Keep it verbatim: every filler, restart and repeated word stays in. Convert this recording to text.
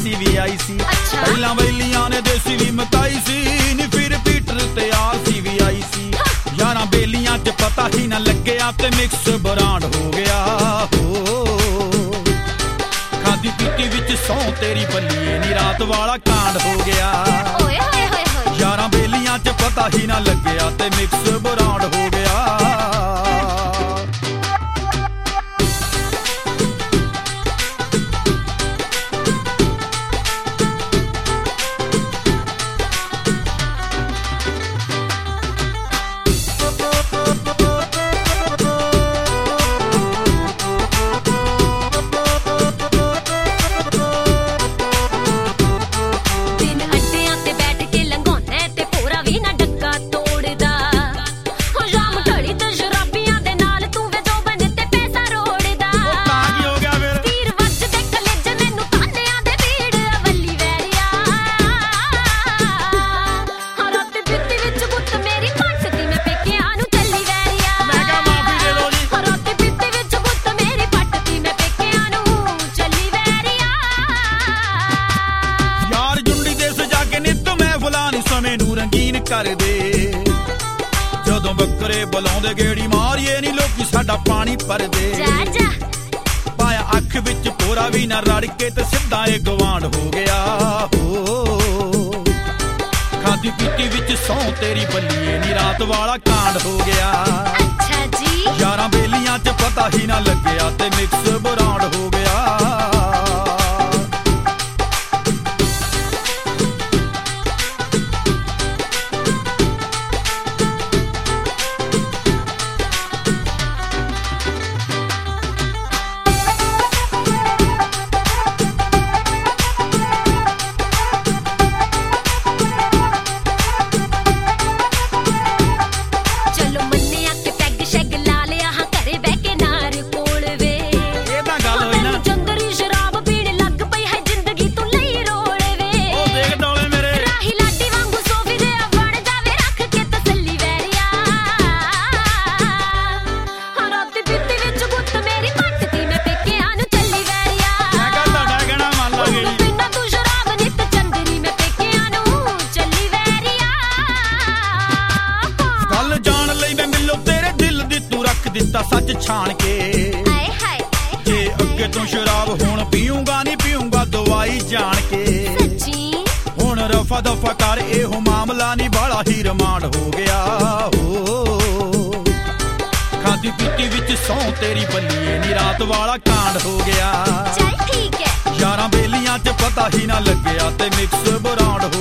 देसी भी आई सी। पहला बैलियां ने देसी भी मकाई सी नी, फिर पीटर ते आरसी भी आई सी। यारां बेलियां च पता ही ना लग्या ते मिक्स ब्रांड हो गया हो। खादी पीती विच सौ तेरी बल्लीए नी, रात वाला कांड हो गया। यारां बेलियां च पता ही ना लग्या ते मिक्स ब्रांड हो गया। कर दे जदों बकरे बुलाउंदे गेड़ी मारिए नी, लोकी साडा पानी भर दे। पाया अख विच पोरा भी ना रड़ के ते सिद्धा ए गवांड हो गया हो। खादी पीती विच सौ तेरी बल्लीए नी, रात वाला कांड हो गया। अच्छा जी। यारां बेलियां च पता ही ना लग्या ते मिक्स ब्रांड हो गया। दिता सच छाण के जे अगे तो शराब हुण पीऊंगा नहीं पीऊंगा दवाई जान के। हुण रफा दफा कर एहो मामला नहीं, बाला ही रिमांड हो गया हो। खादी पीती विच सौ तेरी बल्लीए नी, रात वाला कांड हो गया। यारां बेलियां च पता ही ना लग्या ते मिक्स ब्रांड